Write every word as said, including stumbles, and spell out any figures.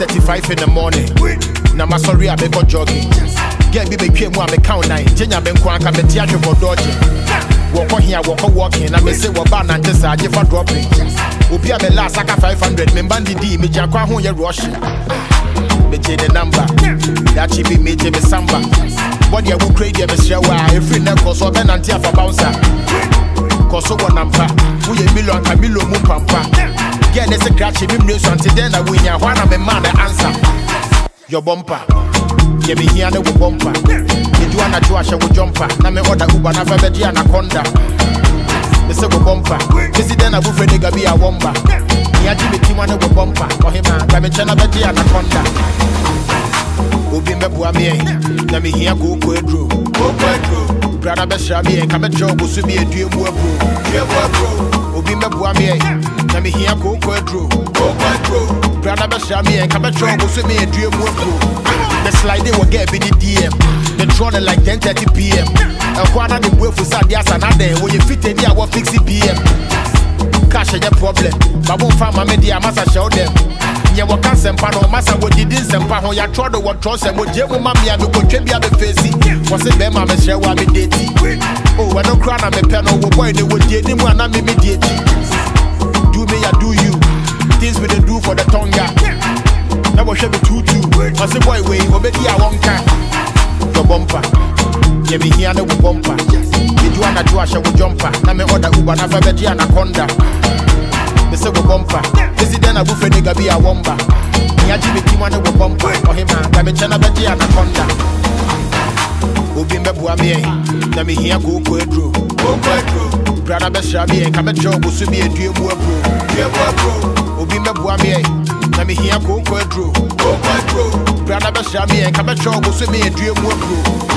thirty-five in the morning. Now my sorry I make a jogging. Get me became one me count nine. Jenya ben kwanka me tiaje for dodging. Walk on here, walk on walking. I may say what ban and just I give for dropping. Upia me last like a five hundred. Me bandi D me jakwa ho ye rushing. Me change the number. That she be me me samba. What you will create me share why every neck or so ben and tia for bouncer. Koso one number. We a million Camilo Mupampa. Get this a crash in me until then I win ya one of me man the answer. Your bumper. Yeah, me here no bumper. Me do an ajuasha with jumper. Na me order Uber na fabeji anaconda. Me say go bumper. This is then I will nigga be a womba. Me a Jimmy T one no bumper. For him a me chana beji anaconda. Obi me bua me. Na me here go kwedro. Go kwedro. Brother be sha me. Come job go su me a due bro. Due bro. Obi me bua me. Na me here go kwedro. Go kwedro. Brother be sha me. Come job go su me a due bro. The slide they will get B D D M. They drawn it like ten thirty p m And quarter the way for Sadias and Ade. When you fit any hour fix it p m Cash is a problem. But won't find my media massa show them. You will cancel Pano Massa what you did some Pano. You tried to what trust and what Jemu Mammy and the Cotribia be facing. Was it them? I'm a share what me dating. Oh, I don't cry. I'm a pen over boy. They would get him when I'm immediately. Do me, I do you. Things we do for the tonga. That was shabby too too. I say boy way, obedi I won't can. Your bumper. Yeah, me here no bumper. Did you wanna do a show jumper? Na me order Uber na fabeji anaconda. Me say go bumper. This is then a buffet nigga be a womba. Me a Jimmy T one no bumper. For him a me chana beji anaconda. Obi me bua me. Na me here go kwedro. Go kwedro. Brother be sha me. Come job go su me a due bro. Due bro. Obi me bua me. Na me here go kwedro. Go kwedro. Brother be sha me. Come job go su me a due bro.